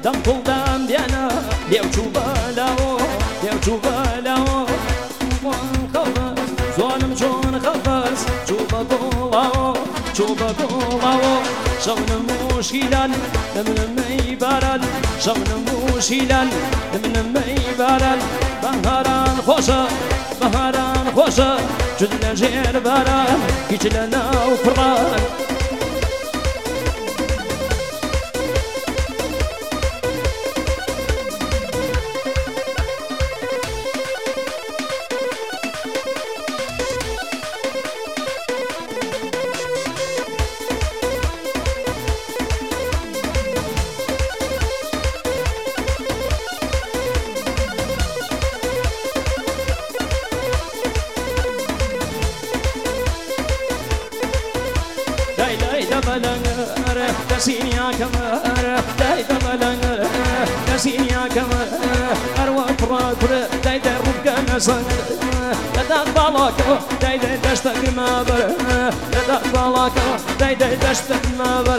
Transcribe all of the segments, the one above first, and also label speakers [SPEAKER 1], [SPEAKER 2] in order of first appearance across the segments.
[SPEAKER 1] دەم کوڵدام بیانە لێو چوو بەلاوە لێو چوو بەلاوە خەڵبەس زۆنم چۆن خەڵبەس چوو بە گۆڵاوە چوو بە گۆڵاوە شەونم وشیلان دەمنمەی باران شەونم وشیلان دەمنمەی باران بەهاران خۆشە بەهاران خۆشە جد لە ژێر باران هیچ لە ناو پڕان دسينيا كمر داي دبلنر دسينيا كمر أروى فراتر داي دربك نسر لدات بالاك داي دشتك ما بر لدات بالاك داي دشتك ما بر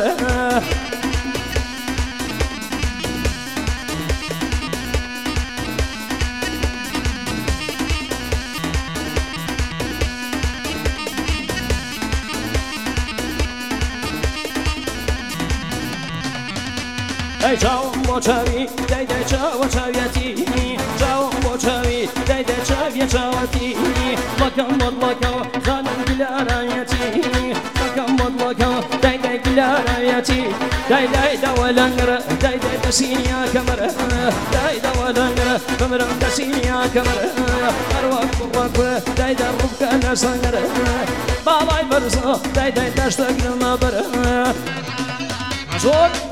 [SPEAKER 1] دای چاوم با چاوی دای دای چاو چاویتی چاوم با چاوی دای دای چاوی چاوتی لکم مطلقا زنم گلارایتی لکم مطلقا دای دای گلارایتی دای دای دولنگر دای دای دسینیا کمر دای دولنگر کمرم دسینیا کمر اروک برک دای در ربک نسنگر بالای برزا دای دای دشتگ نمبر زور